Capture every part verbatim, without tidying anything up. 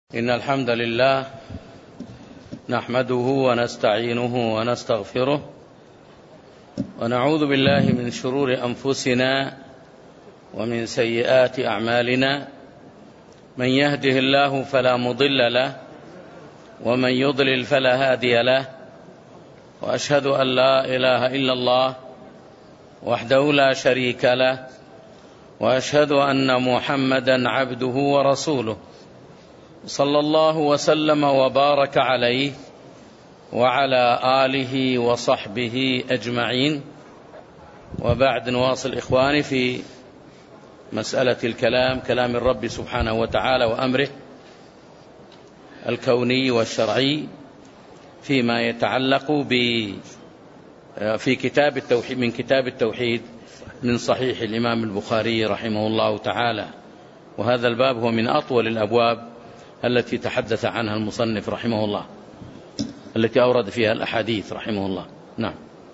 إن الحمد لله نحمده ونستعينه ونستغفره ونعوذ بالله من شرور أنفسنا ومن سيئات أعمالنا. من يهده الله فلا مضل له ومن يضلل فلا هادي له، وأشهد أن لا إله إلا الله وحده لا شريك له، وأشهد أن محمدا عبده ورسوله صلى الله وسلم وبارك عليه وعلى آله وصحبه أجمعين. وبعد، نواصل إخواني في مسألة الكلام، كلام الرب سبحانه وتعالى وأمره الكوني والشرعي فيما يتعلق ب في كتاب التوحيد من كتاب التوحيد من صحيح الإمام البخاري رحمه الله تعالى. وهذا الباب هو من أطول الأبواب التي تحدث عنها المصنف رحمه الله، التي أورد فيها الأحاديث رحمه الله. نعم.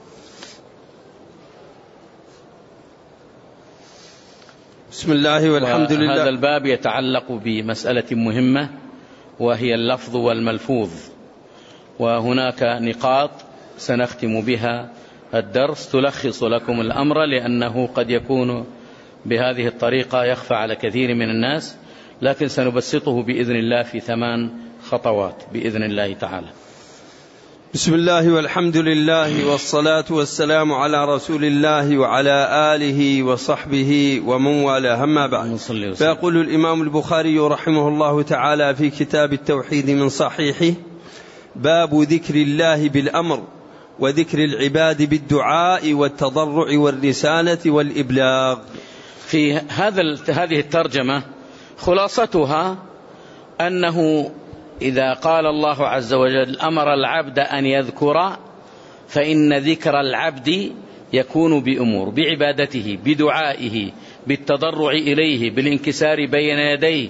بسم الله والحمد لله. هذا الباب يتعلق بمسألة مهمة وهي اللفظ والملفوظ، وهناك نقاط سنختم بها الدرس تلخص لكم الأمر، لأنه قد يكون بهذه الطريقة يخفى على كثير من الناس، لكن سنبسطه بإذن الله في ثمان خطوات بإذن الله تعالى. بسم الله والحمد لله والصلاة والسلام على رسول الله وعلى آله وصحبه ومن والاه، أما بعد. فيقول الإمام البخاري رحمه الله تعالى في كتاب التوحيد من صحيحه: باب ذكر الله بالأمر وذكر العباد بالدعاء والتضرع والرسالة والإبلاغ. في هذا هذه الترجمة خلاصتها أنه إذا قال الله عز وجل أمر العبد أن يذكر، فإن ذكر العبد يكون بأمور: بعبادته، بدعائه، بالتضرع إليه، بالانكسار بين يديه،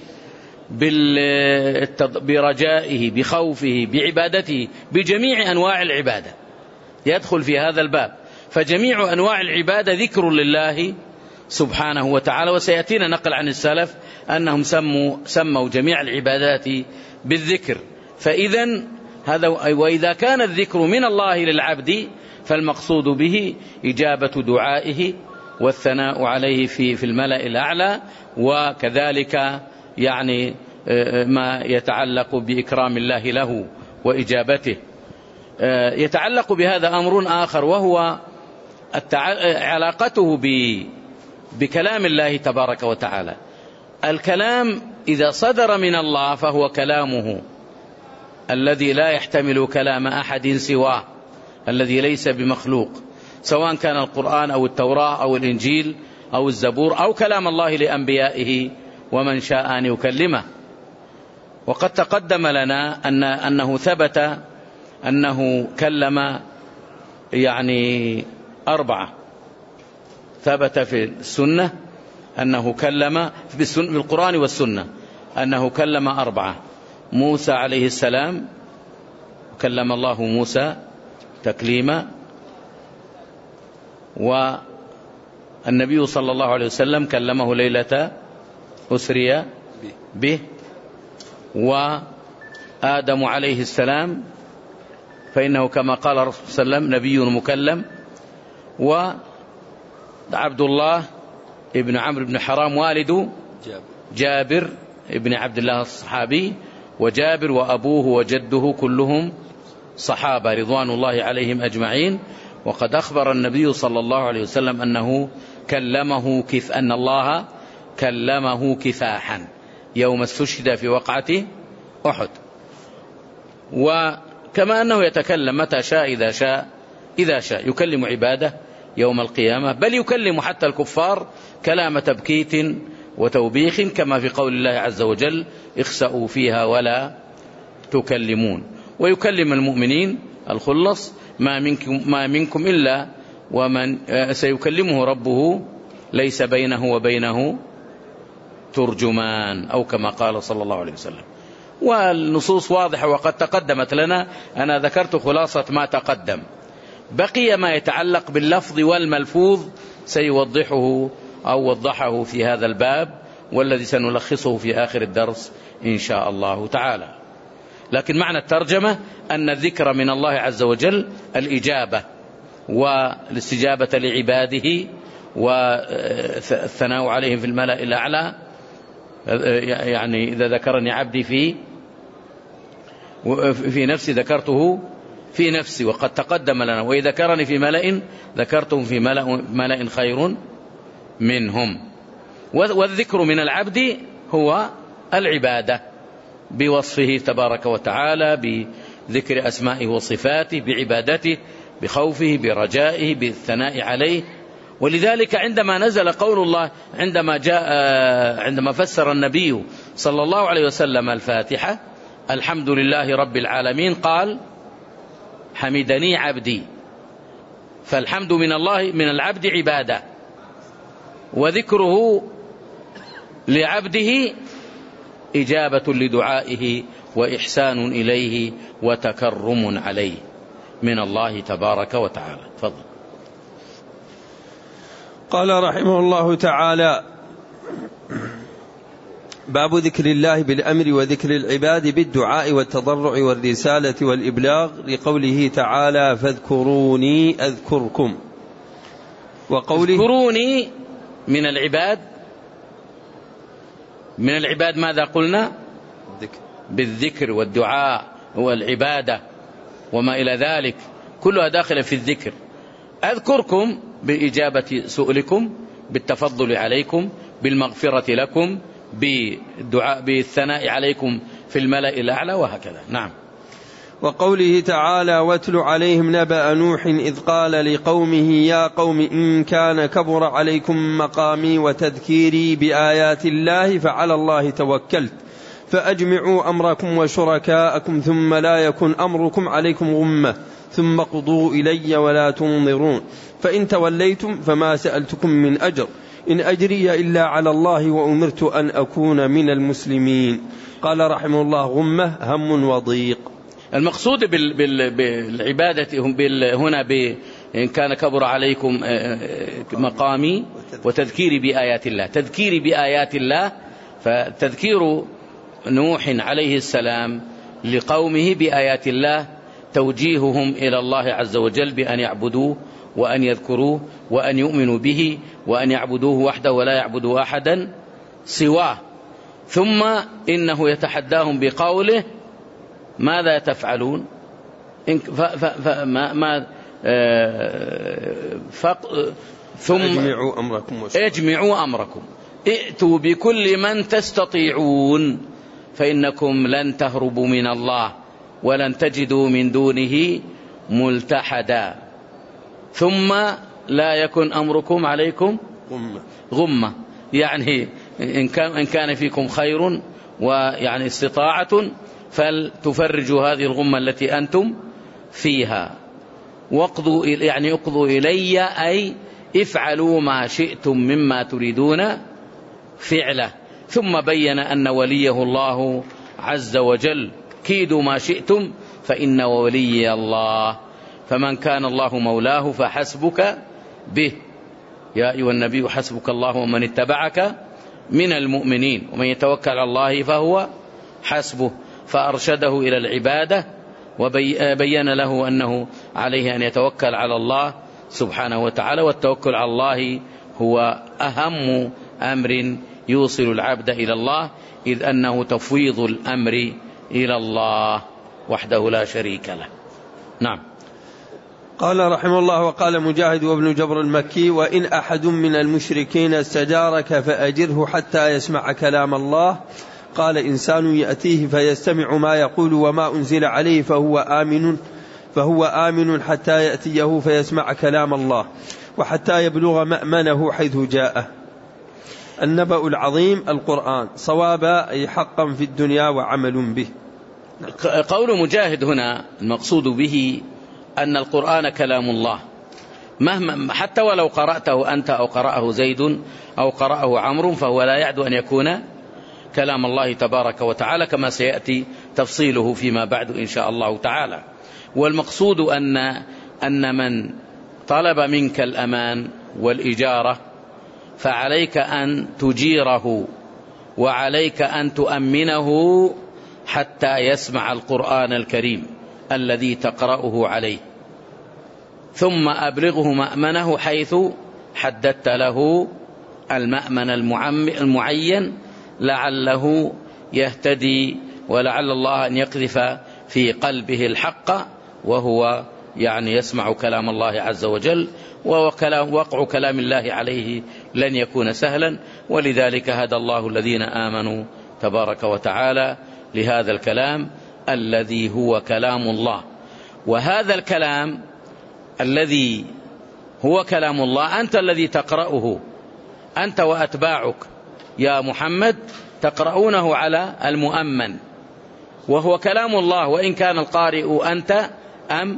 برجائه، بخوفه، بعبادته، بجميع أنواع العبادة يدخل في هذا الباب. فجميع أنواع العبادة ذكر لله سبحانه وتعالى. وسيأتينا نقل عن السلف أنهم سموا, سموا جميع العبادات بالذكر. فإذا هذا، وإذا كان الذكر من الله للعبد فالمقصود به إجابة دعائه والثناء عليه في في الملأ الأعلى، وكذلك يعني ما يتعلق بإكرام الله له وإجابته. يتعلق بهذا أمر آخر، وهو علاقته بكلام الله تبارك وتعالى. الكلام إذا صدر من الله فهو كلامه الذي لا يحتمل كلام أحد سواه، الذي ليس بمخلوق، سواء كان القرآن أو التوراة أو الإنجيل أو الزبور أو كلام الله لأنبيائه ومن شاء أن يكلمه. وقد تقدم لنا أن أنه ثبت أنه كلم يعني أربعة، ثبت في السنة أنه كلم في القرآن والسنة أنه كلم أربعة: موسى عليه السلام، كلم الله موسى تكليما، والنبي صلى الله عليه وسلم كلمه ليلة أسري به، وآدم عليه السلام فإنه كما قال الرسول صلى الله عليه وسلم نبي مكلم، وعبد الله ابن عمرو بن حرام والد جابر ابن عبد الله الصحابي، وجابر وأبوه وجده كلهم صحابة رضوان الله عليهم أجمعين. وقد أخبر النبي صلى الله عليه وسلم أنه كلمه كف أن الله كلمه كفاحا يوم استشهد في وقعة أحد. وكما أنه يتكلم متى شاء إذا شاء إذا شاء يكلم عباده يوم القيامة، بل يكلم حتى الكفار كلام تبكيت وتوبيخ، كما في قول الله عز وجل: اخسأوا فيها ولا تكلمون. ويكلم المؤمنين الخلص: ما منكم, ما منكم إلا ومن سيكلمه ربه ليس بينه وبينه ترجمان، أو كما قال صلى الله عليه وسلم. والنصوص واضحة وقد تقدمت لنا، أنا ذكرت خلاصة ما تقدم. بقي ما يتعلق باللفظ والملفوظ سيوضحه أو وضحه في هذا الباب، والذي سنلخصه في آخر الدرس إن شاء الله تعالى. لكن معنى الترجمة أن الذكر من الله عز وجل الإجابة والاستجابة لعباده والثناء عليهم في الملأ الأعلى. يعني إذا ذكرني عبدي في في نفسي ذكرته في نفسي، وقد تقدم لنا، وإذا ذكرني في ملأ ذكرتهم في ملأ, ملأ خير منهم. والذكر من العبد هو العبادة بوصفه تبارك وتعالى، بذكر أسمائه وصفاته، بعبادته، بخوفه، برجائه، بالثناء عليه. ولذلك عندما نزل قول الله، عندما جاء عندما فسر النبي صلى الله عليه وسلم الفاتحة الحمد لله رب العالمين، قال حمدني عبدي. فالحمد من الله من العبد عبادة، وذكره لعبده إجابة لدعائه وإحسان إليه وتكرم عليه من الله تبارك وتعالى. تفضل. قال رحمه الله تعالى: باب ذكر الله بالأمر وذكر العباد بالدعاء والتضرع والرسالة والإبلاغ، لقوله تعالى: فاذكروني أذكركم. وقوله اذكروني من العباد، من العباد ماذا قلنا؟ بالذكر والدعاء والعبادة وما إلى ذلك، كلها داخلة في الذكر. أذكركم بإجابة سؤلكم، بالتفضل عليكم، بالمغفرة لكم، بالدعاء، بالثناء عليكم في الملأ الأعلى، وهكذا. نعم. وقوله تعالى: واتل عليهم نبأ نوح إذ قال لقومه يا قوم إن كان كبر عليكم مقامي وتذكيري بآيات الله فعلى الله توكلت فأجمعوا أمركم وشركاءكم ثم لا يكن أمركم عليكم غمة ثم قضوا إلي ولا تنظرون فإن توليتم فما سألتكم من أجر إن أجري إلا على الله وأمرت أن أكون من المسلمين. قال رحمه الله: غمة هم وضيق. المقصود بالعبادة هنا إن كان كبر عليكم مقامي وتذكيري بآيات الله. تذكيري بآيات الله، فتذكير نوح عليه السلام لقومه بآيات الله توجيههم إلى الله عز وجل بأن يعبدوه وأن يذكروه وأن يؤمنوا به وأن يعبدوه وحده ولا يعبدوا أحدا سواه. ثم إنه يتحداهم بقوله: ماذا تفعلون؟ فما ما ثم اجمعوا أمركم اجمعوا أمركم ائتوا بكل من تستطيعون فإنكم لن تهربوا من الله ولن تجدوا من دونه ملتحدا. ثم لا يكن أمركم عليكم غمة, غمة. يعني إن كان, إن كان فيكم خير ويعني استطاعة فلتفرجوا هذه الغمة التي أنتم فيها. واقضوا يعني اقضوا إلي أي افعلوا ما شئتم مما تريدون فعله. ثم بين أن وليه الله عز وجل. كيدوا ما شئتم فإن ولي الله، فمن كان الله مولاه فحسبك به. يا أيها النبي حسبك الله ومن اتبعك من المؤمنين ومن يتوكل على الله فهو حسبه. فأرشده إلى العبادة وبين له أنه عليه أن يتوكل على الله سبحانه وتعالى، والتوكل على الله هو أهم أمر يوصل العبد إلى الله، إذ أنه تفويض الأمر إلى الله وحده لا شريك له. نعم. قال رحمه الله: وقال مجاهد وابن جبر المكي: وإن أحد من المشركين استجارك فأجره حتى يسمع كلام الله. قال: إنسان يأتيه فيستمع ما يقول وما أنزل عليه فهو آمن فهو آمن حتى يأتيه فيسمع كلام الله وحتى يبلغ مأمنه حيث جاءه. النبأ العظيم القرآن صوابا أي حقا في الدنيا وعمل به. قول مجاهد هنا المقصود به أن القرآن كلام الله، مهما حتى ولو قرأته أنت أو قرأه زيد أو قرأه عمرو فهو لا يعد أن يكون كلام الله تبارك وتعالى، كما سيأتي تفصيله فيما بعد إن شاء الله تعالى. والمقصود أن أن من طلب منك الأمان والإجارة فعليك أن تجيره وعليك أن تؤمنه حتى يسمع القرآن الكريم الذي تقرأه عليه، ثم أبلغه مأمنه حيث حددت له المأمن المعين لعله يهتدي، ولعل الله أن يقذف في قلبه الحق وهو يعني يسمع كلام الله عز وجل، ووقع كلام الله عليه لن يكون سهلا. ولذلك هدى الله الذين آمنوا تبارك وتعالى لهذا الكلام الذي هو كلام الله. وهذا الكلام الذي هو كلام الله أنت الذي تقرأه، أنت وأتباعك يا محمد تقرؤونه على المؤمن، وهو كلام الله، وإن كان القارئ أنت أم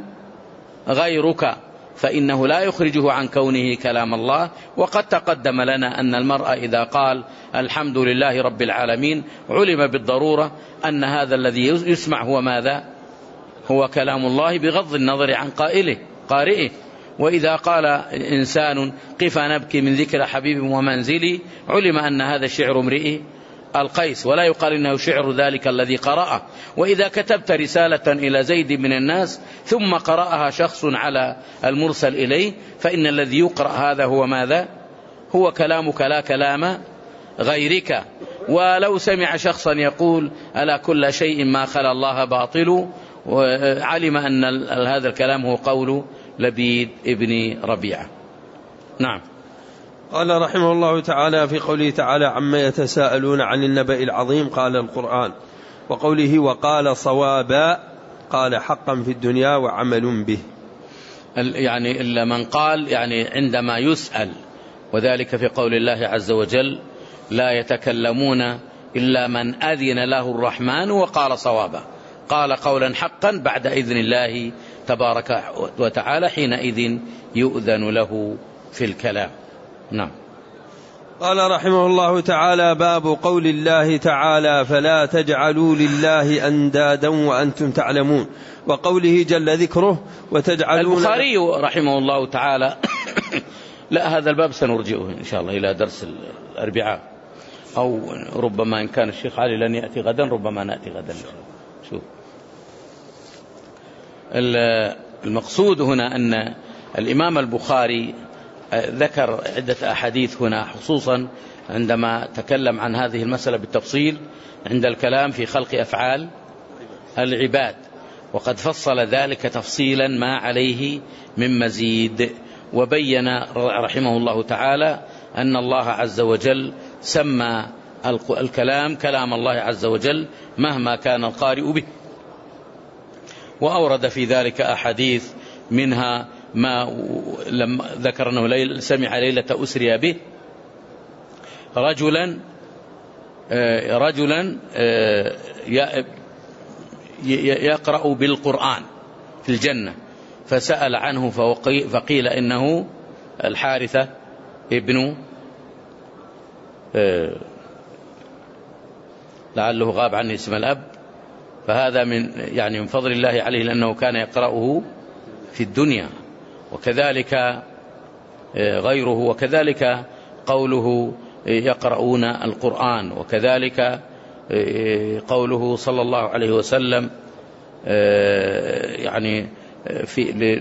غيرك فإنه لا يخرجه عن كونه كلام الله. وقد تقدم لنا أن المرء إذا قال الحمد لله رب العالمين علم بالضرورة أن هذا الذي يسمع هو ماذا؟ هو كلام الله بغض النظر عن قائله قارئه. وإذا قال إنسان قف نبكي من ذكر حبيب ومنزلي علم أن هذا شعر امرئ القيس، ولا يقال إنه شعر ذلك الذي قرأه. وإذا كتبت رسالة إلى زيد من الناس ثم قرأها شخص على المرسل إليه فإن الذي يقرأ هذا هو ماذا؟ هو كلامك لا كلام غيرك. ولو سمع شخصا يقول ألا كل شيء ما خلا الله باطل، وعلم أن هذا الكلام هو قول لبيد ابن ربيعة. نعم. قال رحمه الله تعالى في قوله تعالى عما يتساءلون عن النبأ العظيم قال القرآن، وقوله وقال صوابا قال حقا في الدنيا وعمل به، يعني إلا من قال يعني عندما يسأل، وذلك في قول الله عز وجل لا يتكلمون إلا من أذن له الرحمن وقال صوابا، قال قولا حقا بعد إذن الله تبارك وتعالى، حينئذ يؤذن له في الكلام. نعم. قال رحمه الله تعالى باب قول الله تعالى فلا تجعلوا لله أندادا وأنتم تعلمون، وقوله جل ذكره وتجعلون. البخاري رحمه الله تعالى لا هذا الباب سنرجئه إن شاء الله إلى درس الأربعاء، أو ربما إن كان الشيخ علي لن يأتي غدا ربما نأتي غدا. شوف المقصود هنا أن الإمام البخاري ذكر عدة أحاديث هنا، خصوصا عندما تكلم عن هذه المسألة بالتفصيل عند الكلام في خلق أفعال العباد، وقد فصل ذلك تفصيلا ما عليه من مزيد، وبين رحمه الله تعالى أن الله عز وجل سمى الكلام كلام الله عز وجل مهما كان القارئ به، وأورد في ذلك أحاديث منها ما لما ذكر أنه ليل سمع ليلة أسري به رجلا رجلا يقرأ بالقرآن في الجنة، فسأل عنه فقيل إنه الحارثة ابن لعله غاب عني اسم الأب، فهذا من يعني من فضل الله عليه لأنه كان يقرأه في الدنيا، وكذلك غيره، وكذلك قوله يقرؤون القرآن، وكذلك قوله صلى الله عليه وسلم يعني في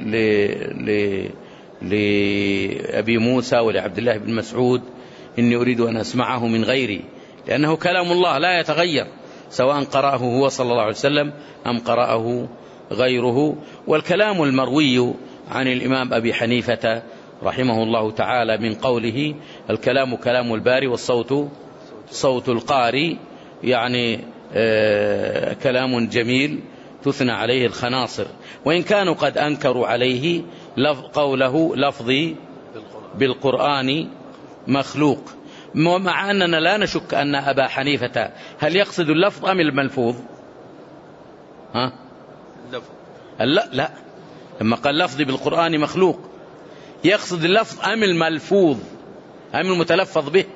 لأبي موسى ولعبد الله بن مسعود إني أريد أن أسمعه من غيري، لأنه كلام الله لا يتغير سواء قرأه هو صلى الله عليه وسلم أم قرأه غيره. والكلام المروي عن الإمام أبي حنيفة رحمه الله تعالى من قوله الكلام كلام الباري والصوت صوت القاري، يعني كلام جميل تثنى عليه الخناصر، وإن كانوا قد أنكروا عليه قوله لفظي بالقرآن مخلوق، مع أننا لا نشك أن أبا حنيفة هل يقصد اللفظ أم الملفوظ؟ ها؟ لا لا، لما قال لفظي بالقرآن مخلوق يقصد اللفظ أم الملفوظ أم المتلفظ به؟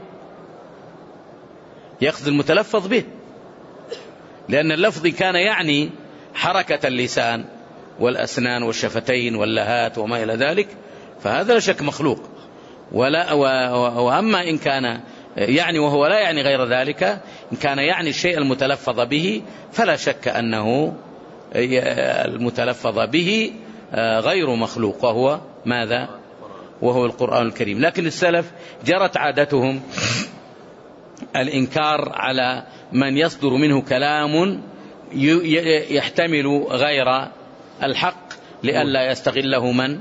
يقصد المتلفظ به، لأن اللفظ كان يعني حركة اللسان والأسنان والشفتين واللهات وما إلى ذلك، فهذا لا شك مخلوق. ولا وأما إن كان يعني وهو لا يعني غير ذلك. إن كان يعني الشيء المتلفظ به فلا شك أنه المتلفظ به غير مخلوق، وهو ماذا؟ وهو القرآن الكريم. لكن السلف جرت عادتهم الإنكار على من يصدر منه كلام يحتمل غير الحق لئلا يستغله من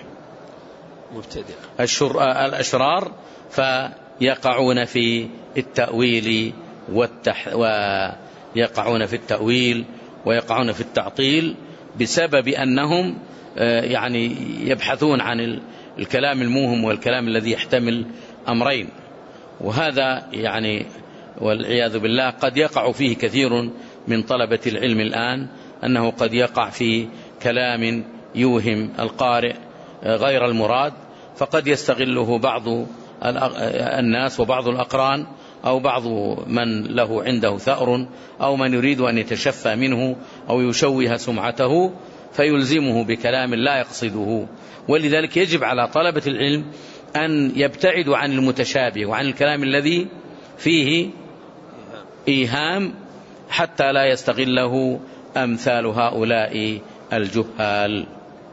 الأشرار فيقعون في التأويل والتح ويقعون في التأويل ويقعون في التعطيل بسبب أنهم يعني يبحثون عن الكلام الموهم والكلام الذي يحتمل أمرين. وهذا يعني والعياذ بالله قد يقع فيه كثير من طلبة العلم الآن، أنه قد يقع في كلام يوهم القارئ غير المراد، فقد يستغله بعض الناس وبعض الأقران أو بعض من له عنده ثأر أو من يريد أن يتشفى منه أو يشوه سمعته فيلزمه بكلام لا يقصده. ولذلك يجب على طلبة العلم أن يبتعدوا عن المتشابه وعن الكلام الذي فيه إيهام حتى لا يستغله أمثال هؤلاء الجهال.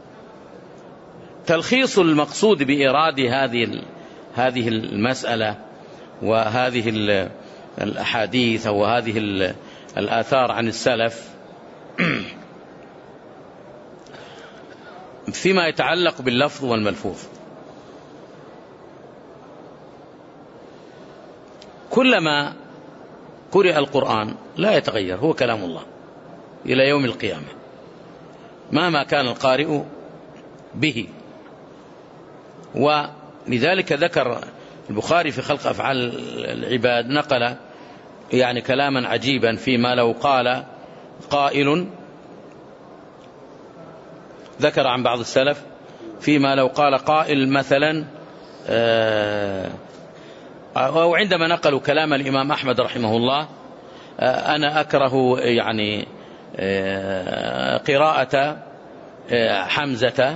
تلخيص المقصود بإيراد هذه هذه المسألة وهذه الأحاديث أو هذه الآثار عن السلف فيما يتعلق باللفظ والملفوظ. كلما قرئ القرآن لا يتغير، هو كلام الله إلى يوم القيامة مهما كان القارئ به. ولذلك ذكر البخاري في خلق أفعال العباد نقل يعني كلاما عجيبا فيما لو قال قائل، ذكر عن بعض السلف فيما لو قال قائل مثلا أو عندما نقلوا كلام الإمام أحمد رحمه الله أنا أكره يعني قراءة حمزة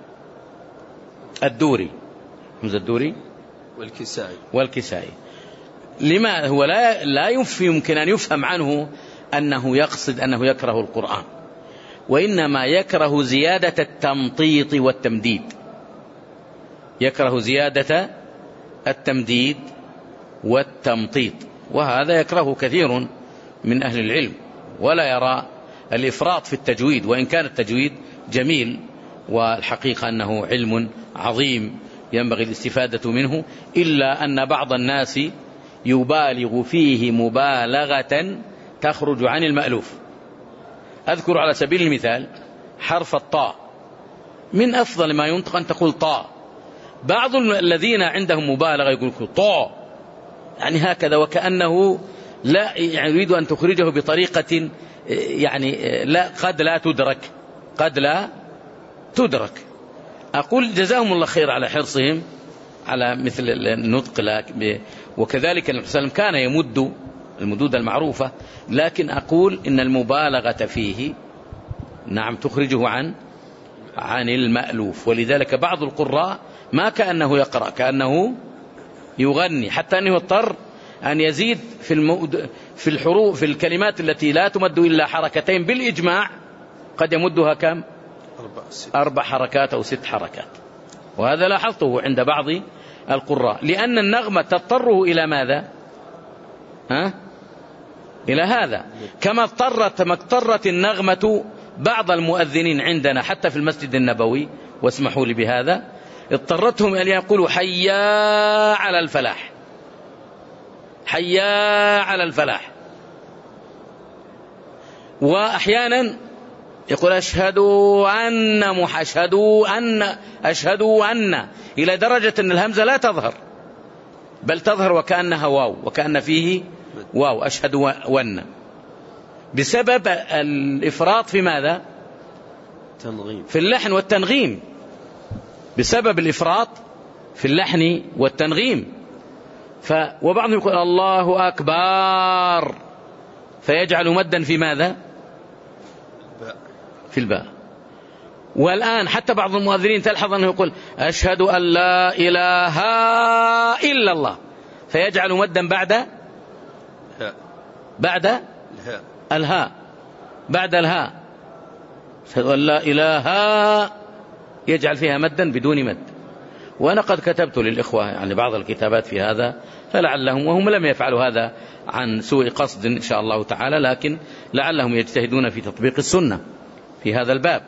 الدوري حمزة الدوري والكسائي والكسائي لما هو لا لا يمكن أن يفهم عنه أنه يقصد أنه يكره القرآن، وإنما يكره زيادة التمطيط والتمديد، يكره زيادة التمديد والتمطيط، وهذا يكره كثير من أهل العلم ولا يرى الإفراط في التجويد، وإن كان التجويد جميل والحقيقة أنه علم عظيم ينبغي الاستفادة منه، إلا أن بعض الناس يبالغ فيه مبالغة تخرج عن المألوف. أذكر على سبيل المثال حرف الطاء، من أفضل ما ينطق أن تقول طاء، بعض الذين عندهم مبالغة يقول طاء يعني هكذا وكأنه لا يريد أن تخرجه بطريقة يعني لا قد لا تدرك قد لا تدرك. أقول جزاهم الله خير على حرصهم على مثل النطق، وكذلك النبي صلى الله عليه وسلم كان يمد المدود المعروفة، لكن أقول إن المبالغة فيه نعم تخرجه عن عن المألوف. ولذلك بعض القراء ما كأنه يقرأ كأنه يغني، حتى أنه يضطر أن يزيد في المؤد في الحروف في الكلمات التي لا تمد إلا حركتين بالإجماع قد يمدها كم؟ أربع حركات أو ست حركات. وهذا لاحظته عند بعض القراء، لأن النغمة تضطره إلى ماذا؟ ها؟ إلى هذا، كما اضطرت ما اضطرت النغمة بعض المؤذنين عندنا حتى في المسجد النبوي، واسمحوا لي بهذا، اضطرتهم أن يقولوا حيا على الفلاح، حيا على الفلاح. وأحيانا يقول أشهد أن أشهد أن أشهد أن إلى درجة أن الهمزة لا تظهر بل تظهر وكأنها واو، وكأن فيه واو أشهد وأن، بسبب الإفراط في ماذا؟ تنغيم. في اللحن والتنغيم، بسبب الإفراط في اللحن والتنغيم. ف وبعضهم يقول الله أكبر فيجعل مدا في ماذا؟ في الباء. والآن حتى بعض المؤذنين تلحظ أنه يقول أشهد أن لا إله إلا الله فيجعل مدا بعد بعد الهاء بعد الهاء لا إله يجعل فيها مدا بدون مد. وأنا قد كتبت للإخوة يعني بعض الكتابات في هذا، فلعلهم وهم لم يفعلوا هذا عن سوء قصد إن شاء الله تعالى، لكن لعلهم يجتهدون في تطبيق السنة في هذا الباب.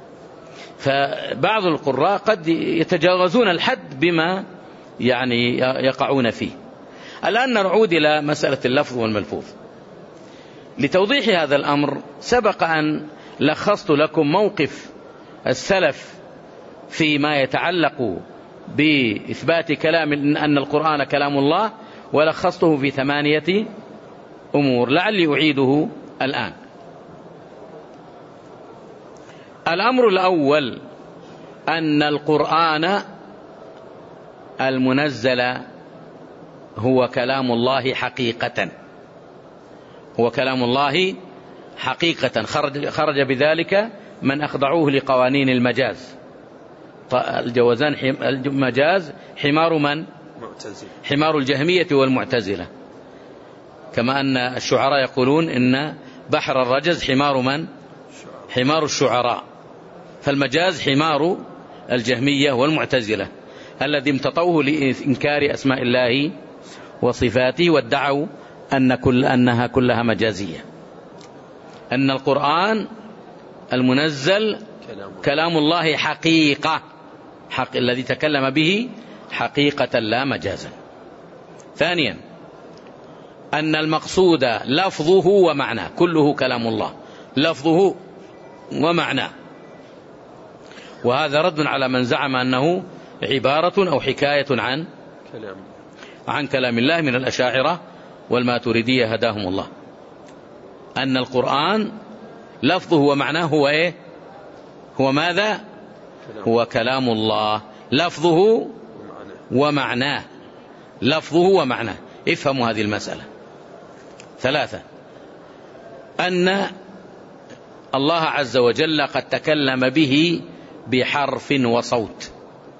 فبعض القراء قد يتجاوزون الحد بما يعني يقعون فيه. الآن نعود إلى مسألة اللفظ والملفوظ. لتوضيح هذا الأمر سبق أن لخصت لكم موقف السلف فيما يتعلق بإثبات كلام أن القرآن كلام الله، ولخصته في ثمانية أمور لعلي أعيده الآن. الأمر الأول أن القرآن المنزل هو كلام الله حقيقة، هو كلام الله حقيقة، خرج, خرج بذلك من أخضعوه لقوانين المجاز. الجوازان المجاز حمار من؟ حمار الجهمية والمعتزلة، كما أن الشعراء يقولون إن بحر الرجز حمار من؟ حمار الشعراء. فالمجاز حمار الجهمية والمعتزلة الذي امتطوه لإنكار أسماء الله وصفاته، وادعوا أن كل أنها كلها مجازية. أن القرآن المنزل كلام الله حقيقة، حق الذي تكلم به حقيقة لا مجازا. ثانيا أن المقصود لفظه ومعناه، كله كلام الله لفظه ومعناه، وهذا رد على من زعم أنه عبارة أو حكاية عن عن كلام الله من الأشاعرة والماتريدية هداهم الله. أن القرآن لفظه ومعناه هو إيه؟ هو ماذا؟ هو كلام الله لفظه ومعناه، لفظه ومعناه. افهموا هذه المسألة. ثلاثة أن الله عز وجل قد تكلم به بحرف وصوت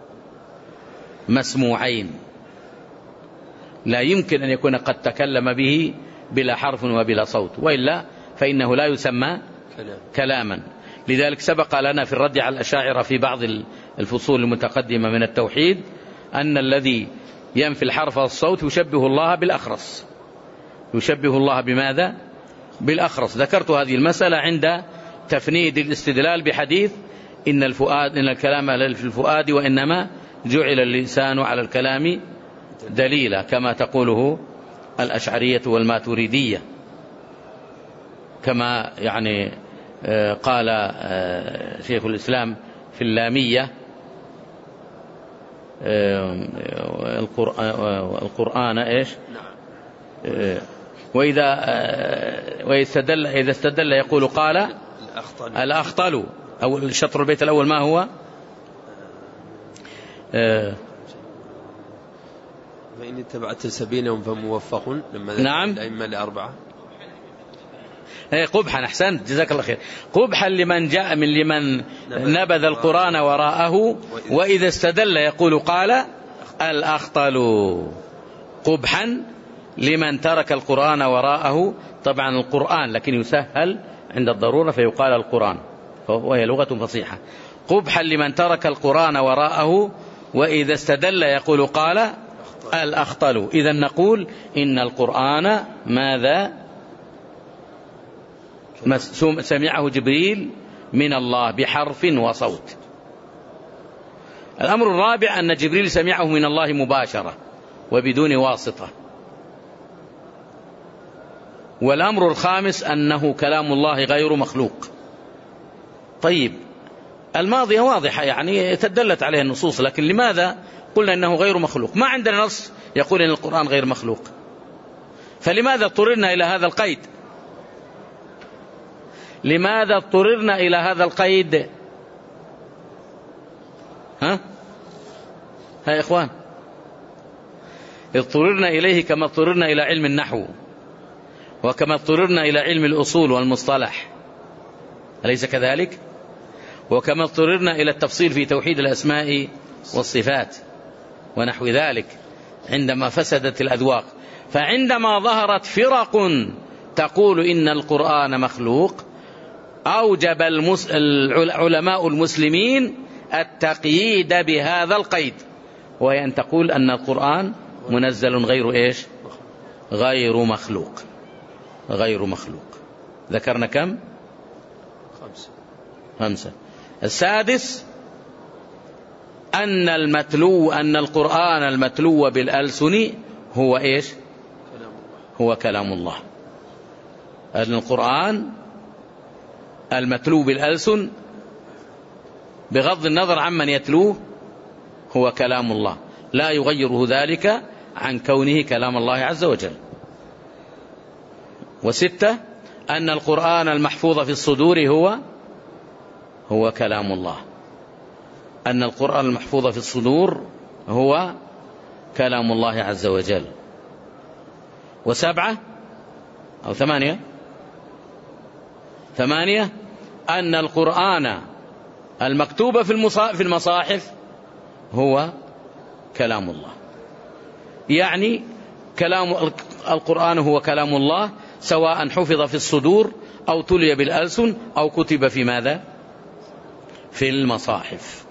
مسموعين، لا يمكن أن يكون قد تكلم به بلا حرف وبلا صوت، وإلا فإنه لا يسمى كلاما. لذلك سبق لنا في الرد على الأشاعرة في بعض الفصول المتقدمة من التوحيد أن الذي ينفي الحرف والصوت يشبه الله بالأخرس. يشبه الله بماذا؟ بالأخرس. ذكرت هذه المسألة عند تفنيد الاستدلال بحديث إن الفؤاد إن الكلام في الفؤاد وإنما جعل اللسان على الكلام دليلا، كما تقوله الأشعرية والماتريدية، كما يعني قال شيخ الإسلام في اللامية القرآن إيش؟ وإذا وإذا استدل إذا استدل يقول قال الأخطل، أو الشطر البيت الأول ما هو؟ فإن اتبعت سبيلهم فموفق. لما نعم. الأئمة الأربعة قبحا، أحسنت جزاك الله خير. قبحا لمن جاء من لمن نبذ القرآن وراءه وإذا استدل يقول قال الأخطل. قبحا لمن ترك القرآن وراءه، طبعا القرآن لكن يسهل عند الضرورة فيقال القرآن وهي لغة فصيحة. قبحا لمن ترك القرآن وراءه وإذا استدل يقول قال الأخطل. إذا نقول إن القرآن ماذا؟ سمعه جبريل من الله بحرف وصوت. الأمر الرابع أن جبريل سمعه من الله مباشرة وبدون واسطة. والأمر الخامس أنه كلام الله غير مخلوق. طيب الماضية واضحة يعني تدلت عليها النصوص، لكن لماذا قلنا أنه غير مخلوق؟ ما عندنا نص يقول أن القرآن غير مخلوق، فلماذا اضطررنا إلى هذا القيد؟ لماذا اضطررنا إلى هذا القيد؟ ها ها يا إخوان، اضطررنا إليه كما اضطررنا إلى علم النحو، وكما اضطررنا إلى علم الأصول والمصطلح، أليس كذلك؟ وكما اضطررنا إلى التفصيل في توحيد الأسماء والصفات ونحو ذلك. عندما فسدت الأذواق. فعندما ظهرت فرق تقول إن القرآن مخلوق أوجب المس... العلماء المسلمين التقييد بهذا القيد، وهي أن تقول أن القرآن منزل غير إيش؟ غير مخلوق. غير مخلوق. ذكرنا كم؟ خمسة. خمسة. السادس أن المتلو أن القرآن المتلو بالألسن هو إيش؟ هو كلام الله. أن القرآن المتلو بالألسن بغض النظر عمن يتلوه هو كلام الله، لا يغيره ذلك عن كونه كلام الله عز وجل. وستة أن القرآن المحفوظ في الصدور هو هو كلام الله. أن القرآن المحفوظ في الصدور هو كلام الله عز وجل. وسبعة أو ثمانية ثمانية أن القرآن المكتوب في المصاحف هو كلام الله. يعني كلام القرآن هو كلام الله سواء حفظ في الصدور أو تلي بالألسن أو كتب في ماذا؟ في المصاحف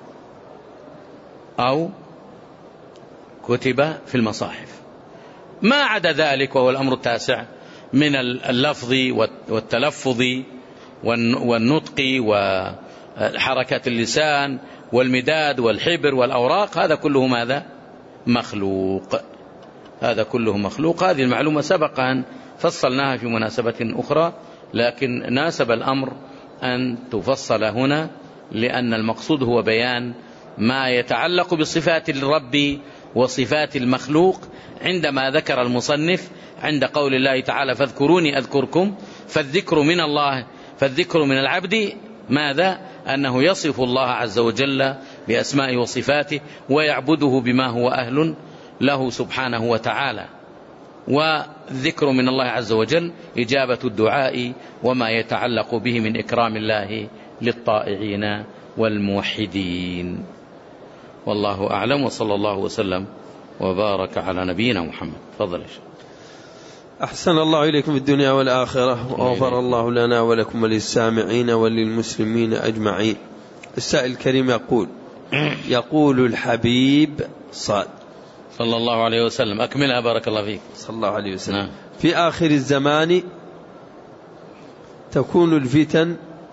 أو كتب في المصاحف. ما عدا ذلك وهو الأمر التاسع من اللفظ والتلفظ والنطق وحركة اللسان والمداد والحبر والأوراق، هذا كله ماذا؟ مخلوق. هذا كله مخلوق. هذه المعلومة سبق أن فصلناها في مناسبة أخرى، لكن ناسب الأمر أن تفصل هنا، لأن المقصود هو بيان ما يتعلق بصفات الرب وصفات المخلوق. عندما ذكر المصنف عند قول الله تعالى فاذكروني أذكركم، فالذكر من الله، فالذكر من العبد ماذا؟ أنه يصف الله عز وجل بأسمائه وصفاته ويعبده بما هو أهل له سبحانه وتعالى. والذكر من الله عز وجل إجابة الدعاء وما يتعلق به من إكرام الله للطائعين والموحدين. والله أعلم، وصلى الله وسلم وبارك على نبينا محمد. تفضل. أحسن الله إليكم في الدنيا والآخرة، وغفر الله لنا ولكم وللسامعين وللمسلمين أجمعين. السائل الكريم يقول يقول الحبيب صاد صلى الله عليه وسلم، أكملها بارك الله فيك. صلى الله عليه وسلم. نعم. في آخر الزمان تكون الفتن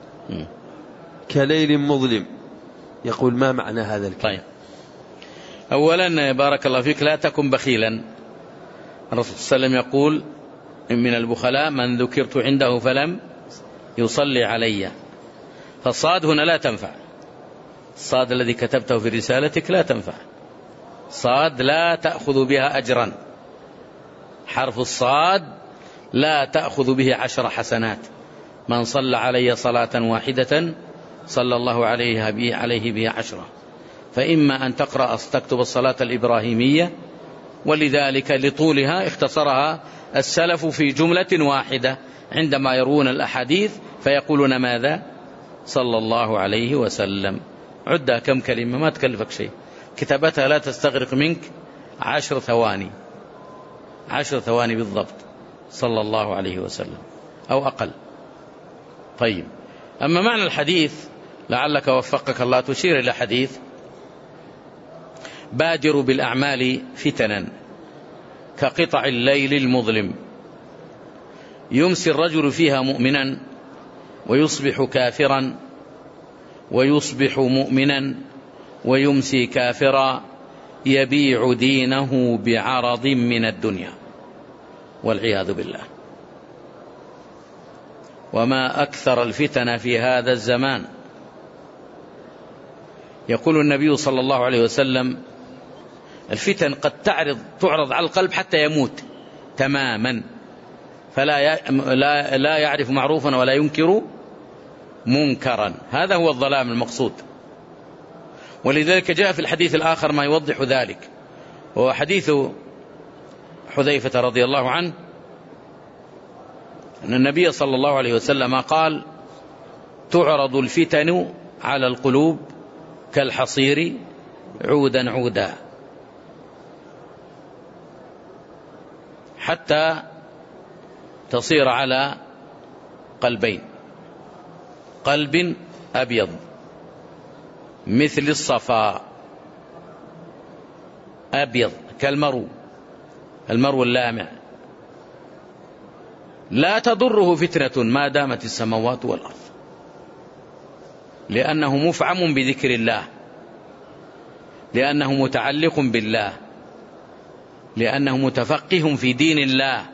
كليل مظلم. يقول ما معنى هذا الكلام؟ طيب، أولا بارك الله فيك لا تكن بخيلا. الرسول صلى الله عليه وسلم يقول من البخلاء من ذكرت عنده فلم يصلي علي. فالصاد هنا لا تنفع، الصاد الذي كتبته في رسالتك لا تنفع، صاد لا تأخذ بها أجرا، حرف الصاد لا تأخذ به عشر حسنات. من صلى علي صلاة واحدة صلى الله عليه عليه بها عشرة. فإما أن تقرأ تكتب الصلاة الإبراهيمية، ولذلك لطولها اختصرها السلف في جملة واحدة عندما يروون الأحاديث فيقولون ماذا؟ صلى الله عليه وسلم. عدها كم كلمة ما تكلفك شيء، كتابتها لا تستغرق منك عشر ثواني، عشر ثواني بالضبط، صلى الله عليه وسلم أو أقل. طيب، أما معنى الحديث لعلك وفقك الله تشير إلى حديث بادروا بالأعمال فتنا كقطع الليل المظلم يمسي الرجل فيها مؤمنا ويصبح كافرا، ويصبح مؤمنا ويمسي كافرا، يبيع دينه بعرض من الدنيا والعياذ بالله. وما أكثر الفتن في هذا الزمان. يقول النبي صلى الله عليه وسلم الفتن قد تعرض تعرض على القلب حتى يموت تماما، فلا لا لا يعرف معروفا ولا ينكر منكرا. هذا هو الظلام المقصود. ولذلك جاء في الحديث الآخر ما يوضح ذلك، وهو حديث حذيفة رضي الله عنه أن النبي صلى الله عليه وسلم قال تعرض الفتن على القلوب كالحصير عودا عودا. حتى تصير على قلبين: قلب أبيض مثل الصفا، أبيض كالمرو، المرو اللامع، لا تضره فتنة ما دامت السماوات والأرض، لأنه مفعم بذكر الله، لأنه متعلق بالله، لأنه متفقه في دين الله،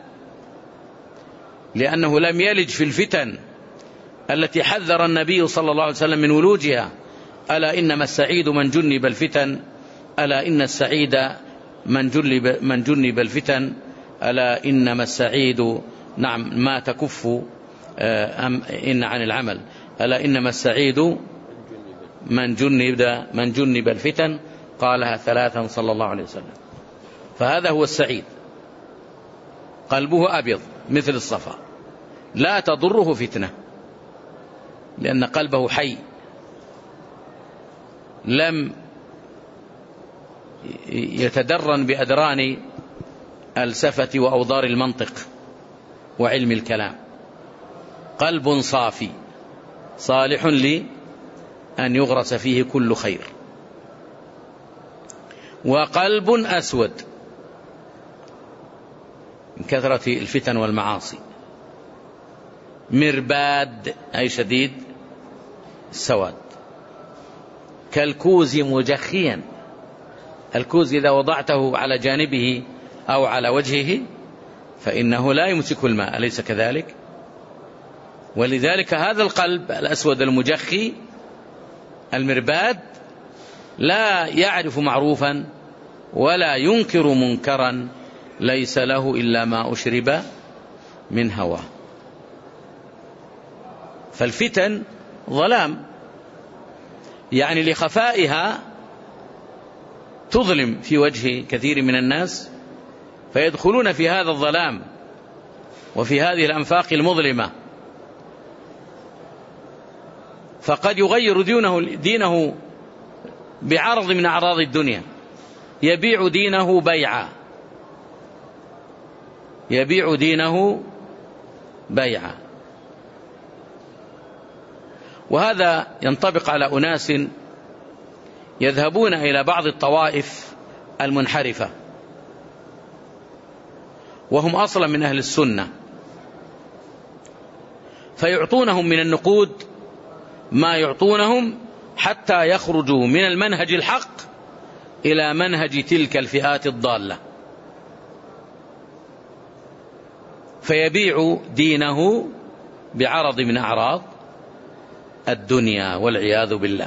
لأنه لم يلج في الفتن التي حذر النبي صلى الله عليه وسلم من ولوجها: ألا إنما السعيد من جنب الفتن، ألا إن السعيد من جنب, من جنب الفتن، ألا إنما السعيد نعم ما تكف أم إن عن العمل، ألا إنما السعيد من جنب, من جنب الفتن. قالها ثلاثا صلى الله عليه وسلم. فهذا هو السعيد، قلبه أبيض مثل الصفا، لا تضره فتنة، لأن قلبه حي، لم يتدرن بأدران السفة وأوضار المنطق وعلم الكلام. قلب صافي صالح لأن يغرس فيه كل خير. وقلب أسود من كثرة الفتن والمعاصي، مرباد أي شديد السواد، كالكوز مجخيا. الكوز إذا وضعته على جانبه أو على وجهه فإنه لا يمسك الماء، أليس كذلك؟ ولذلك هذا القلب الأسود المجخي المرباد لا يعرف معروفا ولا ينكر منكرا، ليس له إلا ما أشرب من هواه. فالفتن ظلام، يعني لخفائها تظلم في وجه كثير من الناس، فيدخلون في هذا الظلام وفي هذه الأنفاق المظلمة، فقد يغير دينه, دينه بعرض من أعراض الدنيا، يبيع دينه بيعا، يبيع دينه بيعا. وهذا ينطبق على أناس يذهبون إلى بعض الطوائف المنحرفة وهم أصلا من أهل السنة، فيعطونهم من النقود ما يعطونهم حتى يخرجوا من المنهج الحق إلى منهج تلك الفئات الضالة، فيبيع دينه بعرض من أعراض الدنيا والعياذ بالله.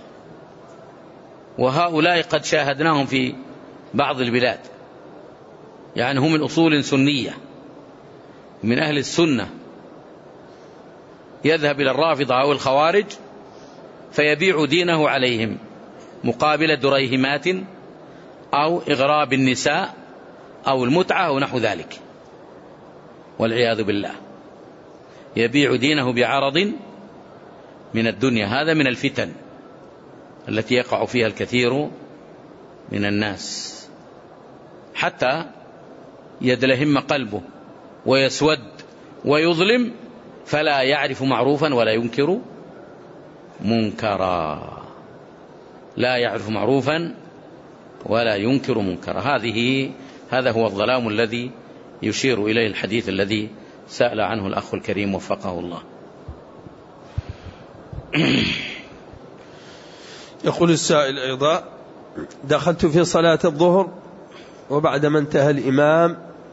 وهؤلاء قد شاهدناهم في بعض البلاد، يعني هم من أصول سنية من أهل السنة، يذهب إلى الرافضة أو الخوارج فيبيع دينه عليهم مقابل دريهمات أو إغراب النساء أو المتعة أو نحو ذلك والعياذ بالله، يبيع دينه بعرض من الدنيا. هذا من الفتن التي يقع فيها الكثير من الناس، حتى يدلهم قلبه ويسود ويظلم، فلا يعرف معروفا ولا ينكر منكرا، لا يعرف معروفا ولا ينكر منكرا. هذه هذا هو الظلام الذي يشير إليه الحديث الذي سأل عنه الأخ الكريم وفقه الله. يقول السائل أيضا: دخلت في صلاة الظهر وبعدما انتهى الإمام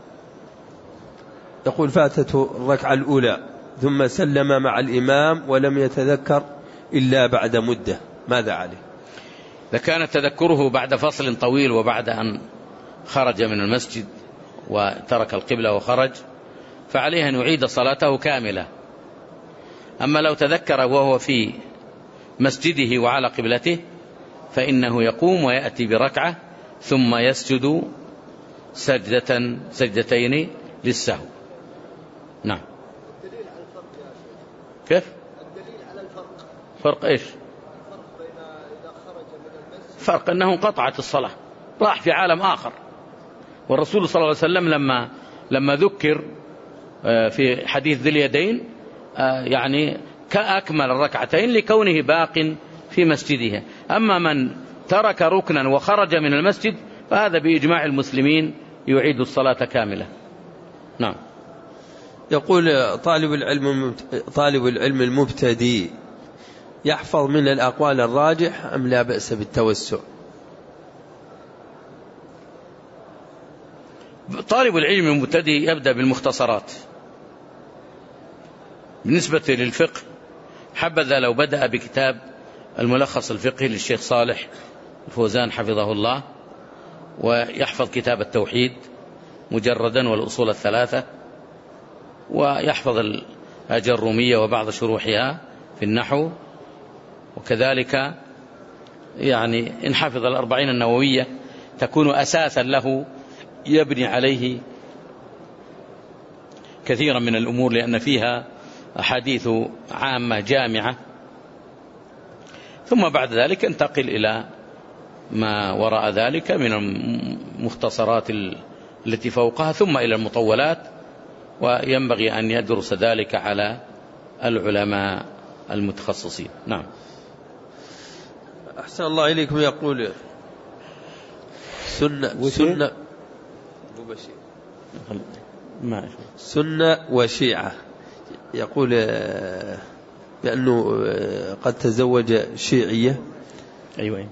يقول فاتته الركعة الأولى ثم سلم مع الإمام ولم يتذكر إلا بعد مدة، ماذا عليه؟ إذا كان تذكره بعد فصل طويل وبعد أن خرج من المسجد وترك القبلة وخرج فعليه أن يعيد صلاته كاملة. أما لو تذكر وهو في مسجده وعلى قبلته فإنه يقوم ويأتي بركعة ثم يسجد سجدة سجدتين للسهو. نعم. الدليل على الفرق يا شيخ. كيف؟ الدليل على الفرق. فرق إيش؟ الفرق بين إذا خرج من المسجد. فرق أنه انقطعت الصلاة، راح في عالم آخر. والرسول صلى الله عليه وسلم لما لما ذكر في حديث ذي اليدين يعني كأكمل الركعتين لكونه باق في مسجده. أما من ترك ركنا وخرج من المسجد فهذا بإجماع المسلمين يعيد الصلاة كاملة. نعم. يقول طالب العلم طالب العلم المبتدئ يحفظ من الأقوال الراجح أم لا بأس بالتوسع؟ طالب العلم المبتدئ يبدأ بالمختصرات. بالنسبة للفقه حبذا لو بدأ بكتاب الملخص الفقهي للشيخ صالح الفوزان حفظه الله، ويحفظ كتاب التوحيد مجردا والأصول الثلاثة، ويحفظ الأجرومية وبعض شروحها في النحو، وكذلك يعني إن حفظ الأربعين النووية تكون أساسا له يبني عليه كثيرا من الأمور لأن فيها أحاديث عامة جامعة. ثم بعد ذلك انتقل إلى ما وراء ذلك من المختصرات التي فوقها ثم إلى المطولات، وينبغي أن يدرس ذلك على العلماء المتخصصين. نعم. أحسن الله إليكم. يقول سنة سنة سنة وشيعة، يقول بأنه قد تزوج شيعية. أيوة.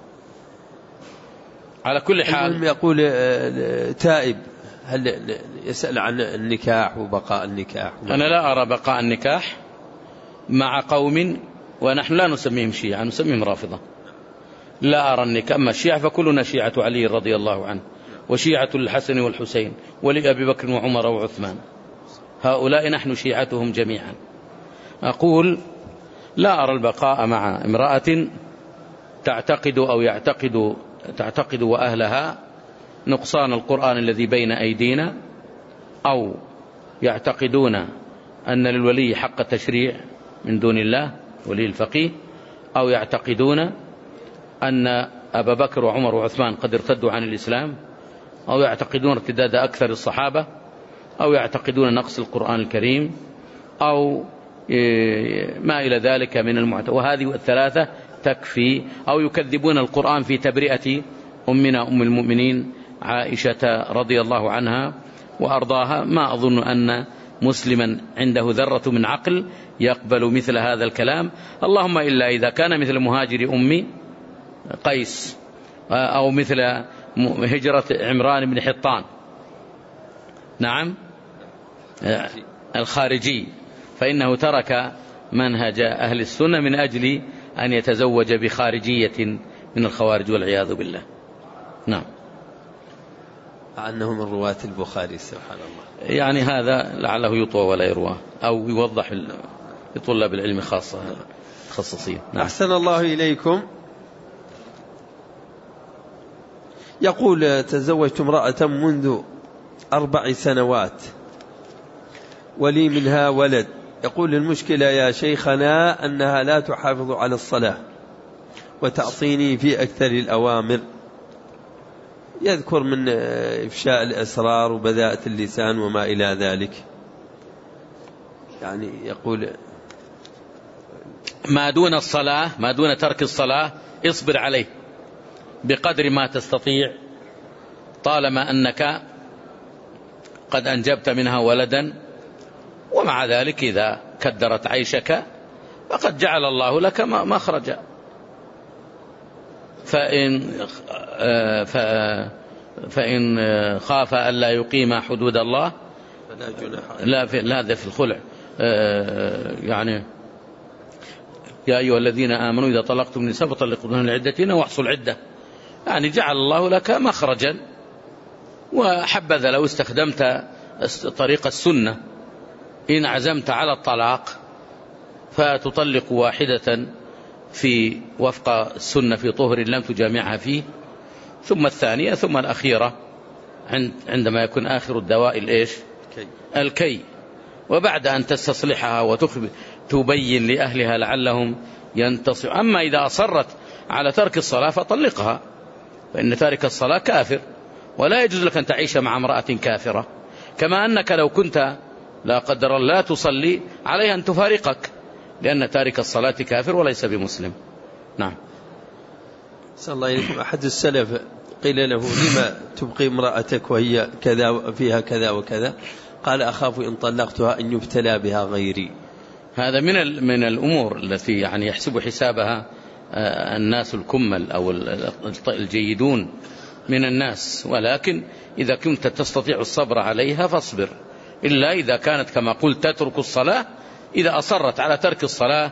على كل حال يقول تائب، هل يسأل عن النكاح وبقاء النكاح؟ أنا لا أرى بقاء النكاح مع قوم ونحن لا نسميهم شيعة، نسميهم رافضة. لا أرى النكاح. أما الشيعة فكلنا شيعة علي رضي الله عنه، وشيعة الحسن والحسين ولأبي بكر وعمر وعثمان، هؤلاء نحن شيعتهم جميعا. أقول لا أرى البقاء مع امرأة تعتقد أو يعتقد تعتقد وأهلها نقصان القرآن الذي بين أيدينا، أو يعتقدون أن للولي حق التشريع من دون الله ولي الفقيه، أو يعتقدون أن أبا بكر وعمر وعثمان قد ارتدوا عن الإسلام، أو يعتقدون ارتداد أكثر الصحابة، أو يعتقدون نقص القرآن الكريم، أو ما إلى ذلك من المعتقد. وهذه الثلاثة تكفي. أو يكذبون القرآن في تبرئة أمنا أم المؤمنين عائشة رضي الله عنها وأرضاها. ما أظن أن مسلما عنده ذرة من عقل يقبل مثل هذا الكلام، اللهم إلا إذا كان مثل مهاجر أمي قيس، أو مثل هجرة عمران بن حطان، نعم الخارجي، فإنه ترك منهج أهل السنة من أجل أن يتزوج بخارجية من الخوارج والعياذ بالله. نعم. أنه من رواة البخاري سبحان الله. يعني هذا لعله يطوى ولا يروى، أو يوضح لطلاب العلم خاصة خصصين. نعم. أحسن الله إليكم. يقول تزوجت امرأة منذ أربع سنوات ولي منها ولد. يقول المشكلة يا شيخنا أنها لا تحافظ على الصلاة وتعصيني في أكثر الأوامر، يذكر من إفشاء الأسرار وبذاءة اللسان وما إلى ذلك. يعني يقول ما دون الصلاة، ما دون ترك الصلاة اصبر عليه بقدر ما تستطيع، طالما أنك قد أنجبت منها ولدا، ومع ذلك إذا كدرت عيشك فقد جعل الله لك مخرجا. فإن فإن خاف ألا يقيم حدود الله لا في لا في الخلع، يعني يا أيها الذين آمنوا إذا طلقتم النساء فطلقوهن لعدتهن واحصوا العدة، يعني جعل الله لك مخرجا. وحبذا لو استخدمت طريق السنة، إن عزمت على الطلاق فتطلق واحدة في وفق السنة في طهر لم تجامعها فيه، ثم الثانية، ثم الأخيرة عندما يكون آخر الدواء الإيش؟ الكي. وبعد أن تستصلحها وتبين لأهلها لعلهم ينتصر. أما إذا أصرت على ترك الصلاة فطلقها، فإن تارك الصلاة كافر، ولا يجوز لك أن تعيش مع امرأة كافرة. كما أنك لو كنت لا قدر الله لا تصلي عليها أن تفارقك، لأن تارك الصلاة كافر وليس بمسلم. نعم. صلى الله عليكم. أحد السلف قيل له لما تبقي امرأتك وهي كذا فيها كذا وكذا؟ قال أخاف إن طلقتها أن يبتلى بها غيري. هذا من من الأمور التي يعني يحسب حسابها الناس الكمل أو الجيدون من الناس، ولكن إذا كنت تستطيع الصبر عليها فاصبر، إلا إذا كانت كما قلت تترك الصلاة. إذا أصرت على ترك الصلاة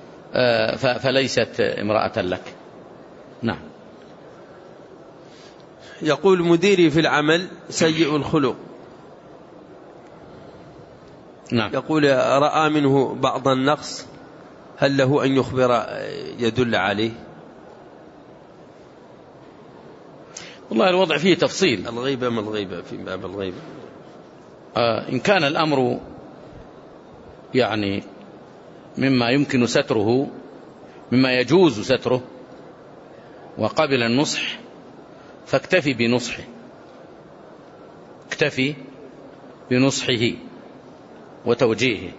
فليست امرأة لك. نعم. يقول مديري في العمل سيء الخلق. نعم. يقول رأى منه بعض النقص، هل له أن يخبر يدل عليه؟ والله الوضع فيه تفصيل. الغيبة ما الغيبة في باب الغيبة. آه إن كان الأمر يعني مما يمكن ستره، مما يجوز ستره، وقبل النصح فاكتفي بنصحه، اكتفي بنصحه وتوجيهه.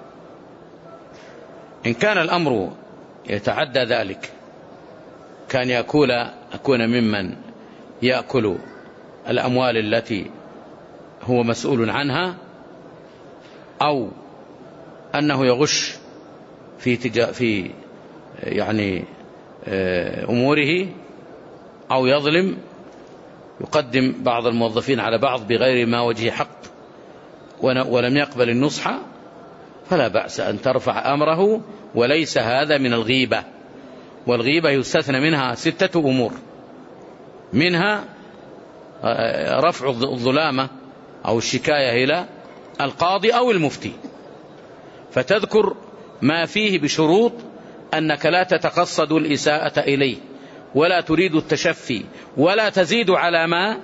إن كان الأمر يتعدى ذلك، كان يأكل أكون ممن يأكل الأموال التي هو مسؤول عنها، أو أنه يغش في تجا في يعني أموره، أو يظلم، يقدم بعض الموظفين على بعض بغير ما وجه حق ولم يقبل النصح، فلا بأس أن ترفع أمره، وليس هذا من الغيبة. والغيبة يستثنى منها ستة أمور، منها رفع الظلامة أو الشكاية إلى القاضي أو المفتي، فتذكر ما فيه بشروط أنك لا تتقصد الإساءة إليه، ولا تريد التشفي، ولا تزيد على ما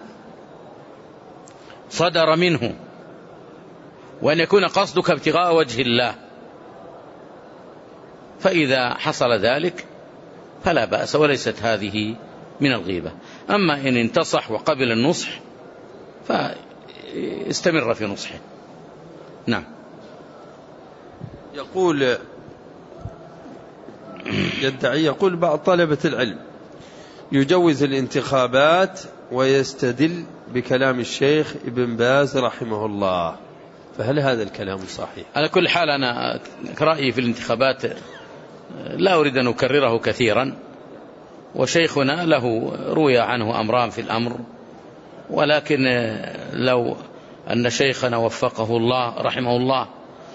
صدر منه، وأن يكون قصدك ابتغاء وجه الله. فإذا حصل ذلك فلا بأس، وليست هذه من الغيبة. أما إن انتصح وقبل النصح فاستمر في نصحه. نعم. يقول يدعي يقول بعض طلبة العلم يجوز الانتخابات ويستدل بكلام الشيخ ابن باز رحمه الله، فهل هذا الكلام صحيح؟ على كل حال أنا رأيي في الانتخابات لا أريد أن أكرره كثيرا، وشيخنا له روي عنه أمران في الأمر، ولكن لو أن شيخنا وفقه الله رحمه الله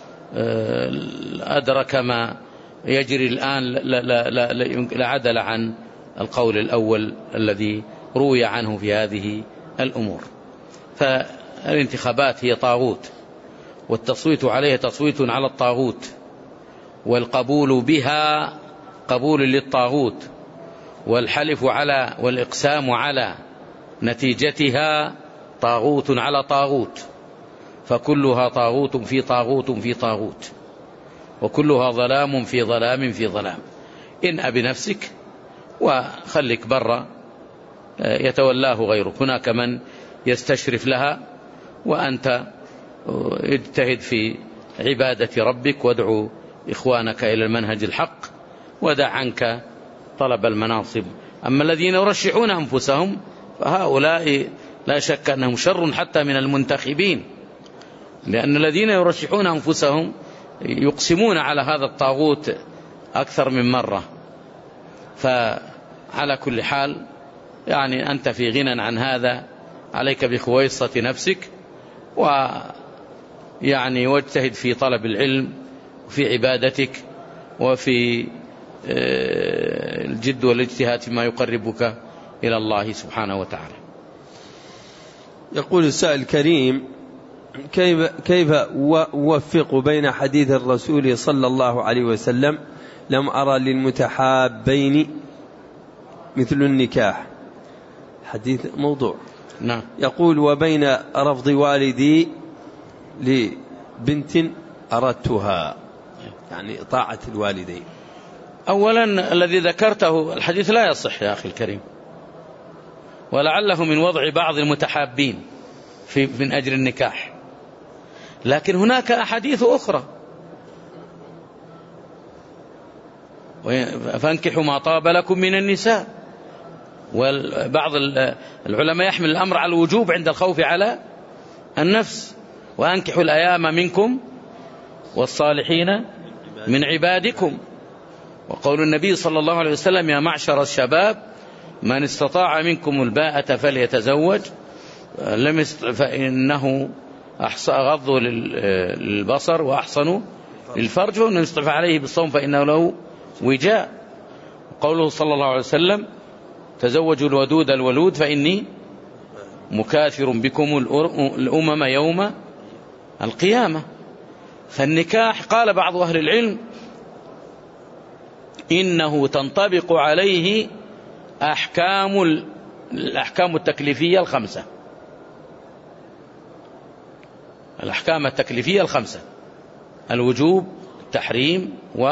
أدرك ما يجري الآن لعدل عن القول الأول الذي روي عنه في هذه الأمور. فالانتخابات هي طاغوت، والتصويت عليها تصويت على الطاغوت، والقبول بها قبول للطاغوت، والحلف على والإقسام على نتيجتها طاغوت على طاغوت، فكلها طاغوت في طاغوت في طاغوت، وكلها ظلام في ظلام في ظلام. إن بنفسك وخليك برا يتولاه غيرك، هناك من يستشرف لها، وأنت اجتهد في عبادة ربك، وادعو إخوانك إلى المنهج الحق، ودع عنك طلب المناصب. أما الذين يرشحون أنفسهم فهؤلاء لا شك أنهم شر حتى من المنتخبين، لأن الذين يرشحون أنفسهم يقسمون على هذا الطاغوت أكثر من مرة. فعلى كل حال يعني أنت في غنى عن هذا، عليك بخويصة نفسك، ويعني واجتهد في طلب العلم وفي عبادتك وفي الجد والاجتهاد فيما يقربك إلى الله سبحانه وتعالى. يقول السائل الكريم: كيف كيف أوفق بين حديث الرسول صلى الله عليه وسلم لم أرى للمتحابين مثل النكاح، حديث موضوع. نعم. يقول: وبين رفض والدي لبنت أردتها، يعني طاعة الوالدين. أولا الذي ذكرته الحديث لا يصح يا أخي الكريم، ولعله من وضع بعض المتحابين في من أجل النكاح، لكن هناك أحاديث أخرى: فانكحوا ما طاب لكم من النساء. وبعض العلماء يحمل الأمر على الوجوب عند الخوف على النفس: وأنكحوا الأيام منكم والصالحين من عبادكم. وقول النبي صلى الله عليه وسلم: يا معشر الشباب من استطاع منكم الباءة فليتزوج لم فإنه أغض للبصر وأحصن للفرج، ومن يستطع عليه بالصوم فإنه له وجاء. قوله صلى الله عليه وسلم: تزوجوا الودود الولود فإني مكاثر بكم الأمم يوم القيامة. فالنكاح قال بعض أهل العلم إنه تنطبق عليه أحكام الأحكام التكليفية الخمسة. الأحكام التكليفية الخمسة: الوجوب، التحريم،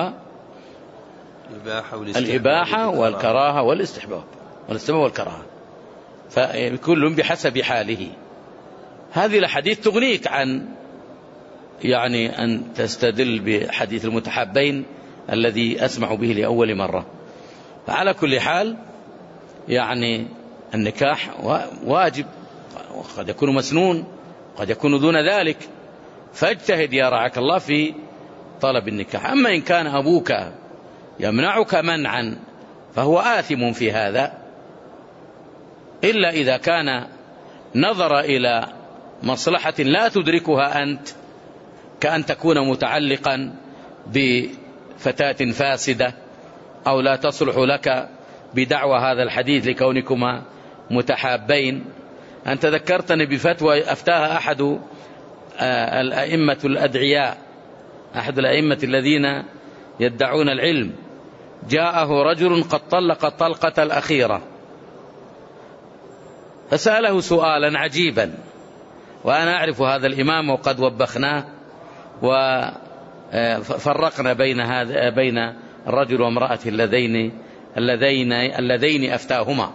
والإباحة والكراهة والاستحباب والاستحباب والكراهة، فكل بحسب حاله. هذه الحديث تغنيك عن يعني أن تستدل بحديث المتحابين الذي أسمع به لأول مرة. فعلى كل حال يعني النكاح واجب، وقد يكون مسنون، قد يكون دون ذلك، فاجتهد يا رعاك الله في طلب النكاح. أما إن كان أبوك يمنعك منعا فهو آثم في هذا، إلا إذا كان نظر إلى مصلحة لا تدركها أنت، كأن تكون متعلقا بفتاة فاسدة، أو لا تصلح لك بدعوى هذا الحديث لكونكما متحابين. أنت ذكرتني بفتوى أفتاها أحد الأئمة الأدعياء، أحد الأئمة الذين يدعون العلم. جاءه رجل قد طلق الطلقة الأخيرة، فسأله سؤالا عجيبا، وأنا أعرف هذا الإمام وقد وبخناه وفرقنا بين هذا بين الرجل وامرأة اللذين اللذين اللذين أفتاهما.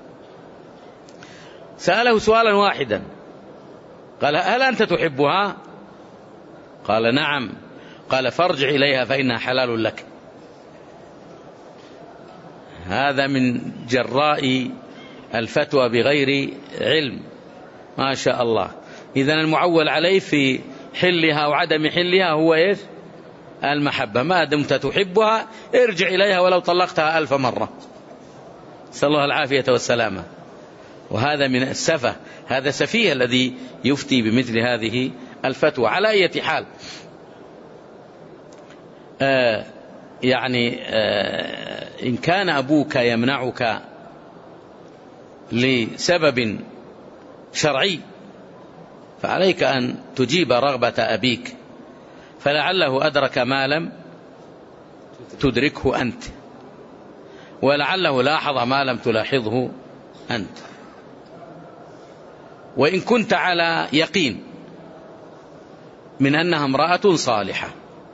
سأله سؤالا واحدا، قال: هل أنت تحبها؟ قال: نعم. قال: فارجع إليها فإنها حلال لك. هذا من جراء الفتوى بغير علم، ما شاء الله. إذن المعول عليه في حلها وعدم حلها هو إيش؟ المحبة. ما دمت تحبها ارجع إليها ولو طلقتها ألف مرة، نسأل الله العافية والسلامة. وهذا من السفة، هذا سفيه الذي يفتي بمثل هذه الفتوى. على أي حال آه يعني آه إن كان أبوك يمنعك لسبب شرعي فعليك أن تجيب رغبة أبيك، فلعله أدرك ما لم تدركه أنت، ولعله لاحظ ما لم تلاحظه أنت. وإن كنت على يقين من أنها امرأة صالحة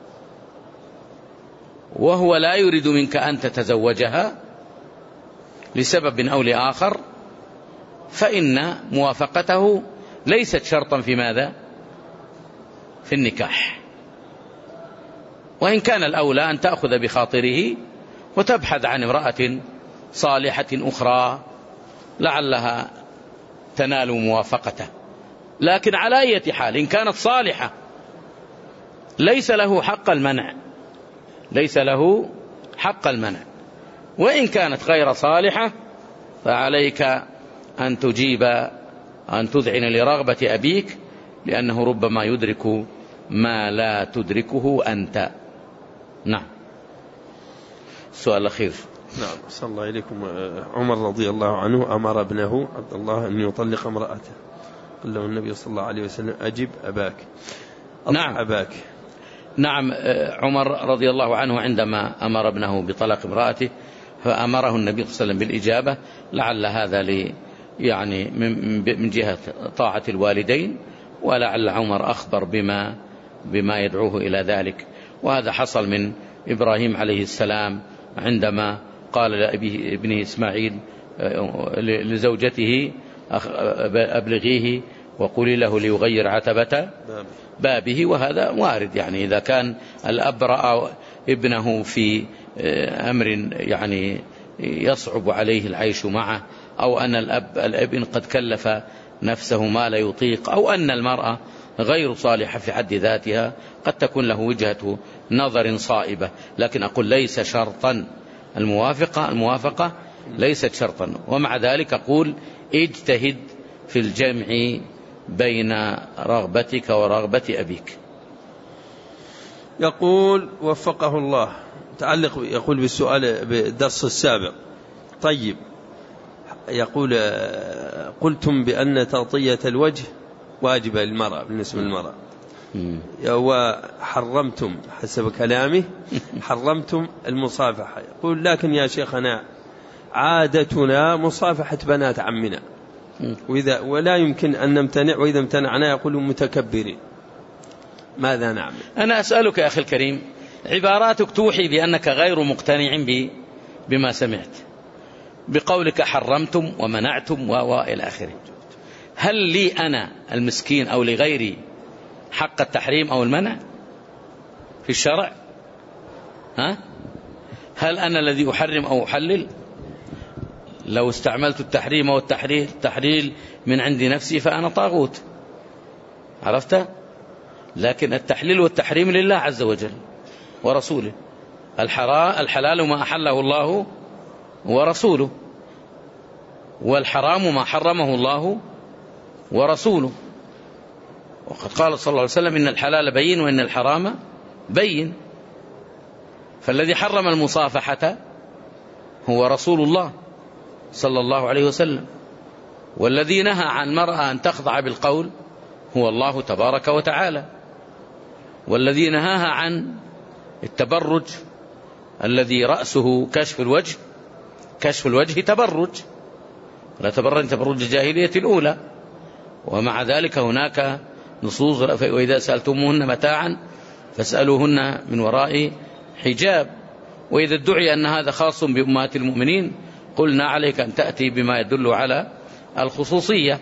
وهو لا يريد منك أن تتزوجها لسبب أو لآخر، فإن موافقته ليست شرطا في ماذا؟ في النكاح. وإن كان الأولى أن تأخذ بخاطره وتبحث عن امرأة صالحة أخرى لعلها تنال موافقته. لكن على أي حال إن كانت صالحة ليس له حق المنع، ليس له حق المنع. وإن كانت غير صالحة فعليك أن تجيب أن تذعن لرغبة أبيك، لأنه ربما يدرك ما لا تدركه أنت. نعم. السؤال الأخير. نعم، صلى الله إليكم. عمر رضي الله عنه أمر ابنه عبد الله أن يطلق امرأته، قال له النبي صلى الله عليه وسلم: أجب أباك. نعم أباك. نعم. عمر رضي الله عنه عندما أمر ابنه بطلاق امرأته فأمره النبي صلى الله عليه وسلم بالإجابة، لعل هذا لي يعني من جهة طاعة الوالدين، ولعل عمر أخبر بما بما يدعوه إلى ذلك. وهذا حصل من إبراهيم عليه السلام عندما قال لابنه إسماعيل لزوجته: أبلغيه وقولي له ليغير عتبة بابه، وهذا وارد. يعني إذا كان الأب رأى ابنه في أمر يعني يصعب عليه العيش معه، أو أن الأب الابن قد كلف نفسه ما لا يطيق، أو أن المرأة غير صالحة في حد ذاتها، قد تكون له وجهة نظر صائبة. لكن أقول ليس شرطا، الموافقة الموافقة ليست شرطا. ومع ذلك أقول اجتهد في الجمع بين رغبتك ورغبة أبيك. يقول وفقه الله، تعلق يقول بالسؤال بالدرس السابق. طيب، يقول قلتم بأن تغطية الوجه واجبة للمرأة بالنسبة للمرأة، وحرمتم حسب كلامه حرمتم المصافحة. يقول لكن يا شيخنا عادتنا مصافحة بنات عمنا، وإذا ولا يمكن أن نمتنع، وإذا امتنعنا يقولون متكبرين، ماذا نعمل؟ أنا أسألك يا أخي الكريم، عباراتك توحي بأنك غير مقتنع بما سمعت، بقولك حرمتم ومنعتم وإلى آخره. هل لي أنا المسكين أو لغيري حق التحريم أو المنع في الشرع؟ ها؟ هل أنا الذي أحرم أو أحلل؟ لو استعملت التحريم والتحليل التحليل من عند نفسي فأنا طاغوت، عرفت؟ لكن التحليل والتحريم لله عز وجل ورسوله. الحلال ما أحله الله ورسوله، والحرام ما حرمه الله ورسوله. وقد قال صلى الله عليه وسلم إن الحلال بين وإن الحرام بين. فالذي حرم المصافحة هو رسول الله صلى الله عليه وسلم، والذي نهى عن المرأة أن تخضع بالقول هو الله تبارك وتعالى، والذي نهاها عن التبرج الذي رأسه كشف الوجه، كشف الوجه تبرج، لا تبرج تبرج الجاهلية الأولى. ومع ذلك هناك نصوص وإذا سألتموهن متاعا فاسألوهن من وراء حجاب، وإذا ادعي أن هذا خاص بأمهات المؤمنين قلنا عليك أن تأتي بما يدل على الخصوصية.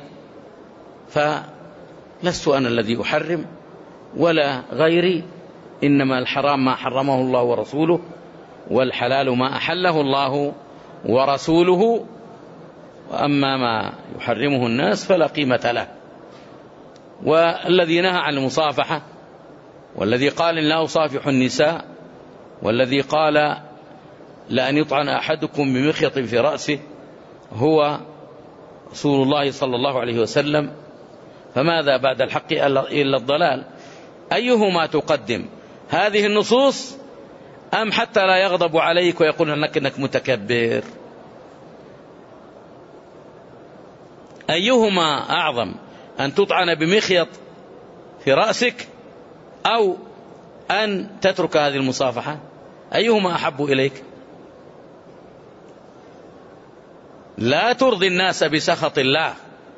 فلست أنا الذي أحرم ولا غيري، إنما الحرام ما حرمه الله ورسوله، والحلال ما أحله الله ورسوله، وأما ما يحرمه الناس فلا قيمة له. والذي نهى عن المصافحة، والذي قال إن لا أصافح النساء، والذي قال لأن يطعن أحدكم بمخيط في رأسه هو رسول الله صلى الله عليه وسلم. فماذا بعد الحق إلا الضلال؟ أيهما تقدم، هذه النصوص أم حتى لا يغضب عليك ويقول أنك, إنك متكبر؟ أيهما أعظم، أن تطعن بمخيط في رأسك أو أن تترك هذه المصافحة؟ أيهما أحب إليك؟ لا ترضي الناس بسخط الله،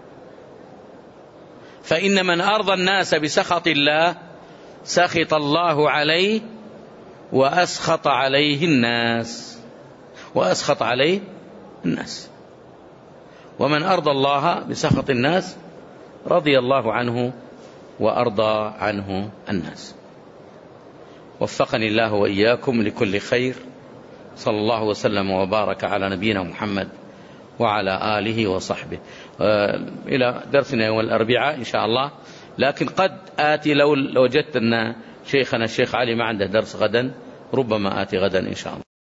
فإن من أرضى الناس بسخط الله سخط الله عليه وأسخط عليه الناس وأسخط عليه الناس. ومن أرضى الله بسخط الناس رضي الله عنه وأرضى عنه الناس. وفقني الله وإياكم لكل خير. صلى الله وسلم وبارك على نبينا محمد وعلى آله وصحبه. إلى درسنا يوم الأربعاء إن شاء الله. لكن قد آتي لو وجدت أن شيخنا الشيخ علي ما عنده درس غدا، ربما آتي غدا إن شاء الله.